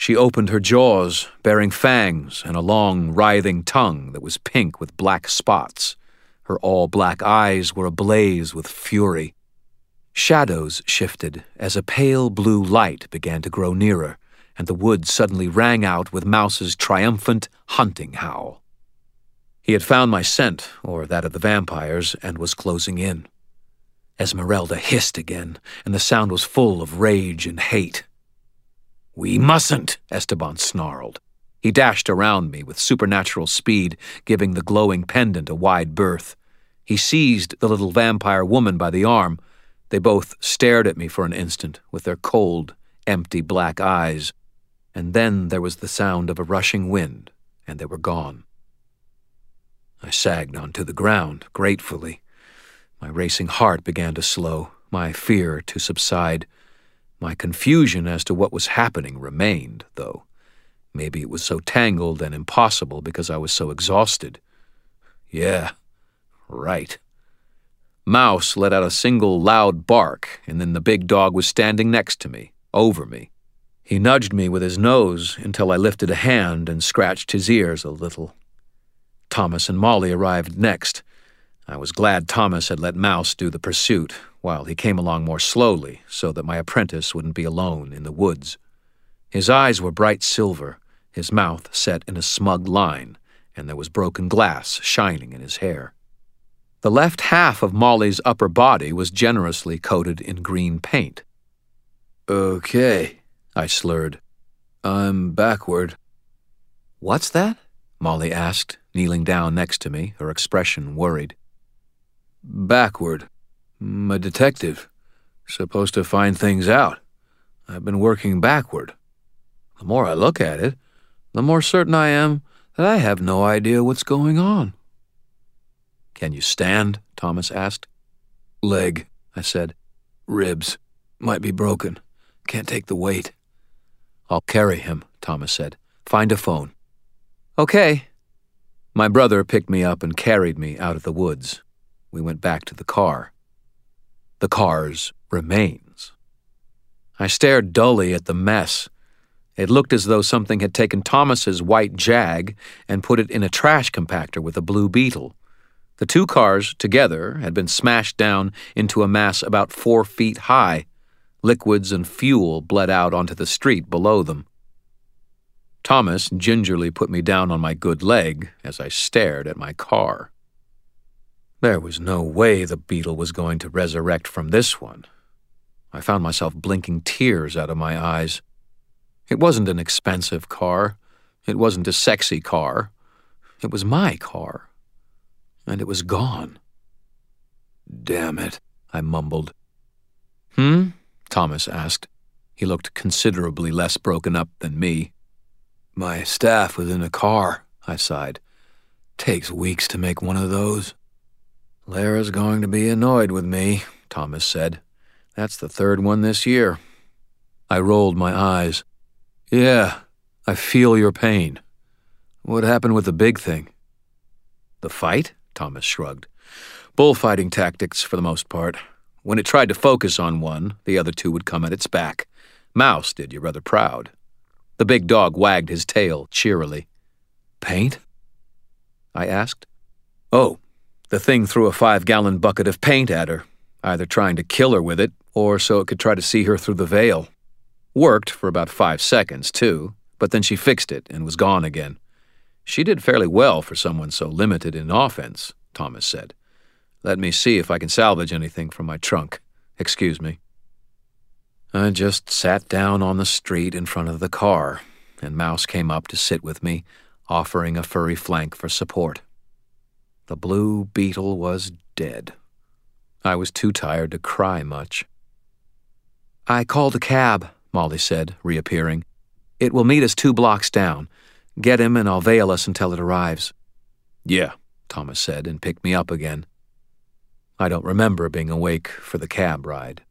She opened her jaws, bearing fangs and a long, writhing tongue that was pink with black spots. Her all-black eyes were ablaze with fury. Shadows shifted as a pale blue light began to grow nearer, and the woods suddenly rang out with Mouse's triumphant hunting howl. He had found my scent, or that of the vampires, and was closing in. Esmeralda hissed again, and the sound was full of rage and hate. "We mustn't," Esteban snarled. He dashed around me with supernatural speed, giving the glowing pendant a wide berth. He seized the little vampire woman by the arm. They both stared at me for an instant with their cold, empty black eyes, and then there was the sound of a rushing wind, and they were gone. I sagged onto the ground, gratefully. My racing heart began to slow, my fear to subside. My confusion as to what was happening remained, though. Maybe it was so tangled and impossible because I was so exhausted. Yeah, right. Mouse let out a single loud bark, and then the big dog was standing next to me, over me. He nudged me with his nose until I lifted a hand and scratched his ears a little. Thomas and Molly arrived next. I was glad Thomas had let Mouse do the pursuit, while he came along more slowly so that my apprentice wouldn't be alone in the woods. His eyes were bright silver, his mouth set in a smug line, and there was broken glass shining in his hair. The left half of Molly's upper body was generously coated in green paint. "Okay," I slurred. "I'm backward." "What's that?" Molly asked, kneeling down next to me, her expression worried. "Backward. I'm a detective. Supposed to find things out. I've been working backward. The more I look at it, the more certain I am that I have no idea what's going on." "Can you stand?" Thomas asked. "Leg," I said. "Ribs. Might be broken. Can't take the weight." "I'll carry him," Thomas said. "Find a phone." "Okay." My brother picked me up and carried me out of the woods. We went back to the car. The car's remains. I stared dully at the mess. It looked as though something had taken Thomas's white Jag and put it in a trash compactor with a blue beetle. The two cars, together, had been smashed down into a mass about 4 feet high. Liquids and fuel bled out onto the street below them. Thomas gingerly put me down on my good leg as I stared at my car. There was no way the beetle was going to resurrect from this one. I found myself blinking tears out of my eyes. It wasn't an expensive car. It wasn't a sexy car. It was my car. And it was gone. "Damn it," I mumbled. Thomas asked. He looked considerably less broken up than me. "My staff was in a car," I sighed. "Takes weeks to make one of those." "Lara's going to be annoyed with me," Thomas said. "That's the 3rd one this year." I rolled my eyes. "Yeah, I feel your pain. What happened with the big thing?" "The fight?" Thomas shrugged. "Bullfighting tactics for the most part. When it tried to focus on one, the other two would come at its back. Mouse did you rather proud." The big dog wagged his tail cheerily. "Paint?" I asked. "Oh, the thing threw a 5-gallon bucket of paint at her, either trying to kill her with it or so it could try to see her through the veil. Worked for about 5 seconds, too, but then she fixed it and was gone again. She did fairly well for someone so limited in offense," Thomas said. "Let me see if I can salvage anything from my trunk. Excuse me." I just sat down on the street in front of the car, and Mouse came up to sit with me, offering a furry flank for support. The blue beetle was dead. I was too tired to cry much. "I called a cab," Molly said, reappearing. "It will meet us 2 blocks down. Get him and I'll veil us until it arrives." "Yeah," Thomas said, and picked me up again. I don't remember being awake for the cab ride.